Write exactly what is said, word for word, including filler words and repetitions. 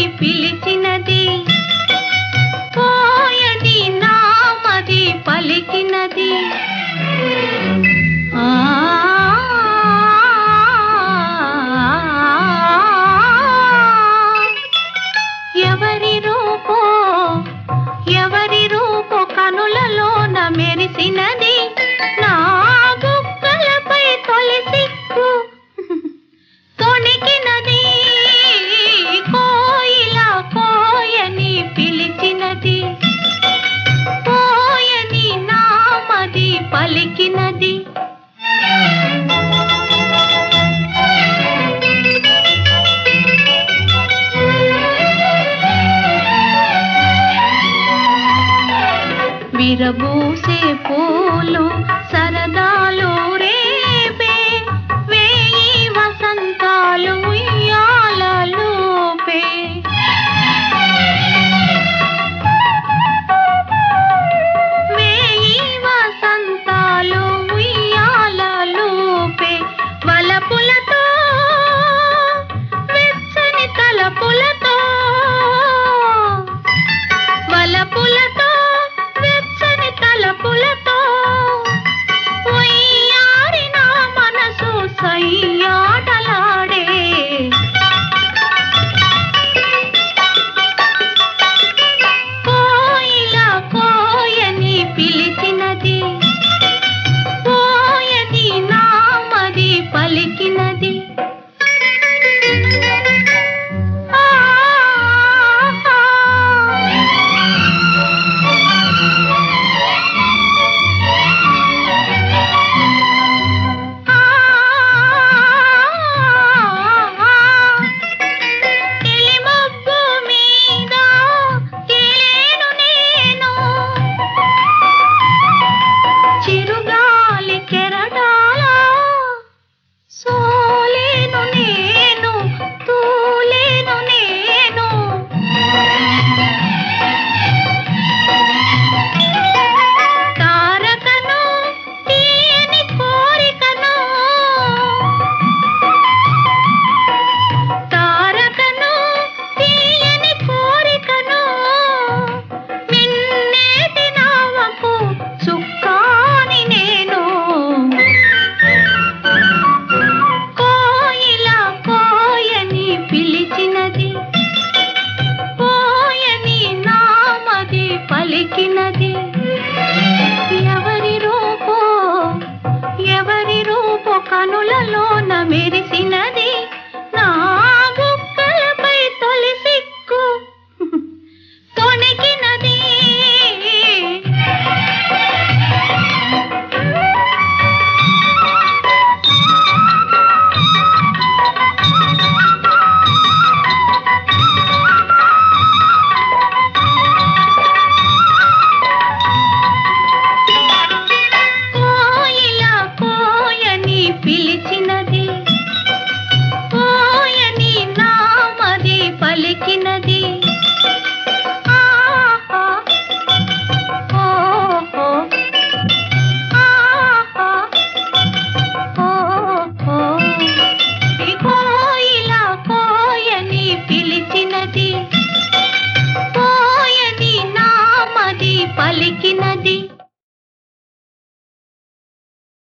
పిలిచినది, పోయని నామది పలికినది. ఆ ఎవరి రూపో ఎవరి రూపో కనులలోన మెరిసినది, నా బుగ్గలపై తొలి సిక్కు తొణికినది. కోయిల కోయని పిలిచినది, పోయని నామది పలికినది. విరబూసే పూలు సరదాలు రేపే, వేయి వసంతాలు ఉయ్యాలలోపే. వేయి వసంతాలు ఉయ్యాలలోపే. వలపులతో వెచ్చని తలపులతో, వలపులతో తలపులతో ఉయ్యారిన మనసు సయ్యాటలాడే. కోయిల కోయని పిలిచినది, పోయని నామది పలికినది. పలికినది ఎవరి రూపో ఎవరి రూపో కనులలోన మెరిసినది, నా బుగ్గలపై తొలి సిక్కు తొణికినది. పిలిచినది, పోయని నామది పలికినది. ఆహా ఓహో ఆహా ఓహో. కోయిల కోయని పిలిచినది, పోయని నామది పలికి